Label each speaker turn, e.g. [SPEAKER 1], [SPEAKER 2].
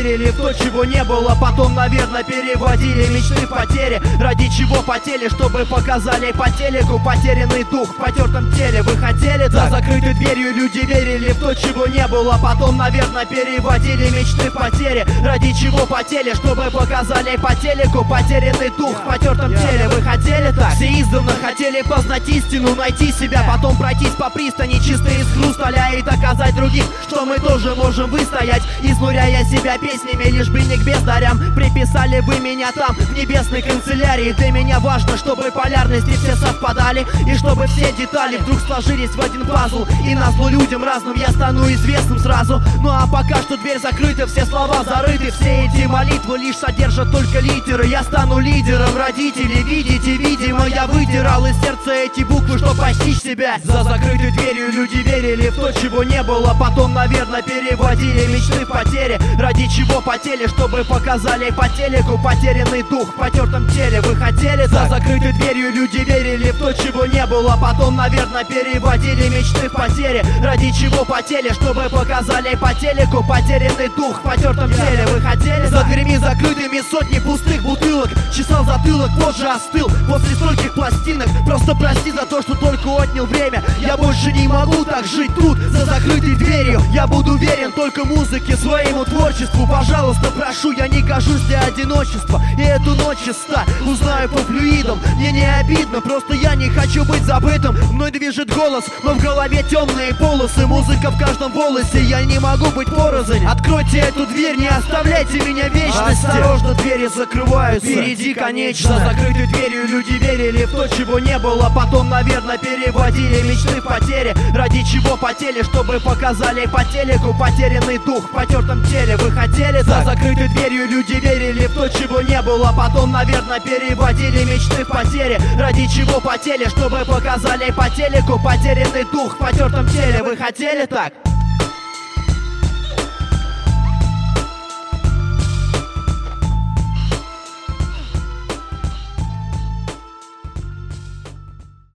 [SPEAKER 1] верили в то, чего не было. Потом, наверное, переводили мечты в потери. Ради чего потели, чтобы показали по телеку. Потерянный дух в потертом теле. Вы хотели так? За закрытой дверью люди верили в то, чего не было. Потом, наверное, переводили мечты в потери. Ради чего потели, чтобы показали по телеку. Потерянный дух в потертом теле. Вы хотели так? Все издавна хотели познать истину, найти себя, потом пройтись по пристани чистой из хрусталя и доказать другим, что мы тоже можем выстоять, изнуряя себя песнями, лишь бы не к бездарям. Приписали вы меня там, в небесной канцелярии. Для меня важно, чтобы полярности все совпадали, и чтобы все детали вдруг сложились в один пазл. И назло людям разным я стану известным сразу. Ну а пока что дверь закрыта, все слова зарыты. Все эти молитвы лишь содержат только литеры. Я стану лидером, родители, видите, видимо, я выдирал из сердца эти буквы, что постичь себя. За закрытой дверью люди верили в то, чего не было. Потом, наверное, переводили мечты в потери. Ради чего потели, чтобы показали по телеку. Потерянный дух в потертом теле. Вы хотели так? За закрытой дверью люди верили в то, чего не было. Потом, наверное, переводили мечты в потери. Ради чего потели, чтобы показали по телеку. Потерянный дух в потертом теле. Вы хотели так? За дверьми закрытыми сотни пустых бутылок. Чесал затылок, позже остыл после стольких пластинок. Просто прости за то, что только отнял время. Я больше не могу так жить тут, за закрытой дверью. Я буду верен только музыке, своему творчеству. Пожалуйста, прошу, я не кажусь для одиночества. И эту ночь чиста, узнаю по флюидам. Мне не обидно, просто я не хочу быть забытым. Мной движет голос, но в голове темные полосы. Музыка в каждом волосе, я не могу быть порознь. Откройте эту дверь, не оставляйте меня в вечности. Осторожно, двери закрываются, впереди конечно. За закрытой дверью люди верили в то, чего не было. Потом, наверное, переводили мечты в потери. Ради чего потели, чтобы показали по телеку. Потерянный дух в потертом теле. Вы хотели так? За закрытой дверью люди верили в то, чего не было. Потом, наверное, переводили мечты в потери. Ради чего потели, чтобы показали по телеку. Потерянный дух в потертом теле. Вы хотели так?